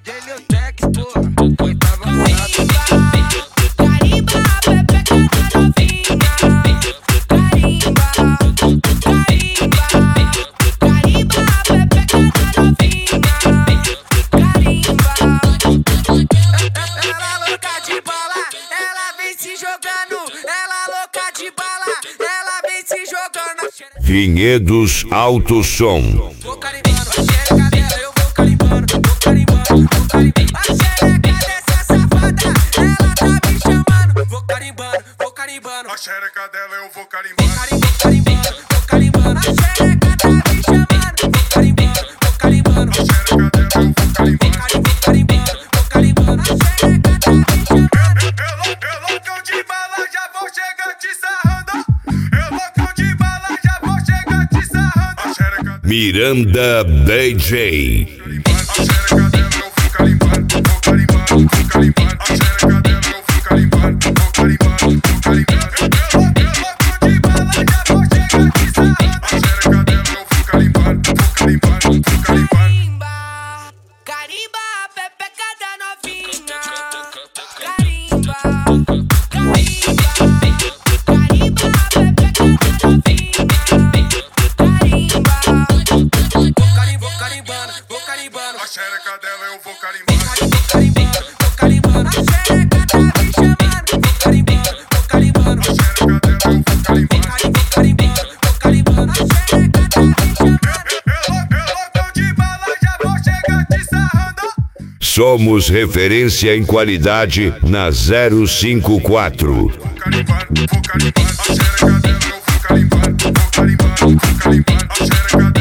DJ Leotec, porra, oitava rodada. Carimba, pepeca da novinha. Carimba, carimba, carimba, pepeca da novinha. Carimba. Ela louca de bala, ela vem se jogando. Ela louca de bala, ela vem se jogando. Vinhedos Alto Som. Vou carimbando, a xereca dela, eu vou carimbando, vou carimbando, vou carimbando. A xereca dessa safada, ela tá me chamando. Vou carimbando, vou carimbando. A xereca dela eu vou carimbando. Vou carimbando, vou carimbando. A xereca tá me chamando. Vou carimbando, vou carimbando. A xereca dela eu vou carimbando. Vou carimbando, vou carimbando. A xereca tá me chamando. Eu loucão de bala, já vou chegar te sarrando. Eu loucão de bala, já vou chegar te sarrando. A xereca Miranda DJ. a xereca dela eu vou carimbando, vou carimbando, vou carimbando. A xereca dela eu vou carimbando, vou carimbando, vou carimbando. Eu loucão de bala, já vou chegar te sarrando. A xereca dela eu vou carimbando, vou carimbando, vou carimbando. Carimba, carimba, pepeca da novinha. Carimba, carimba, carimba, pepeca da novinha. Carimba. Vou carimbando, vou carimbando. A xereca dela eu vou carimbando. Vou carimbando, vou carimbando. A xereca tá me chamando. Vou carimbando, vou carimbando. A xereca dela eu vou carimbando. Vou carimbando, vou carimbando. A xereca tá me chamando. Eu loucão de bala, já vou chegar te sarrando. Somos referência em qualidade na 054. Vou carimbando, vou carimbando. A xereca dela eu vou carimbando, vou carimbando, vou carimbando. A xereca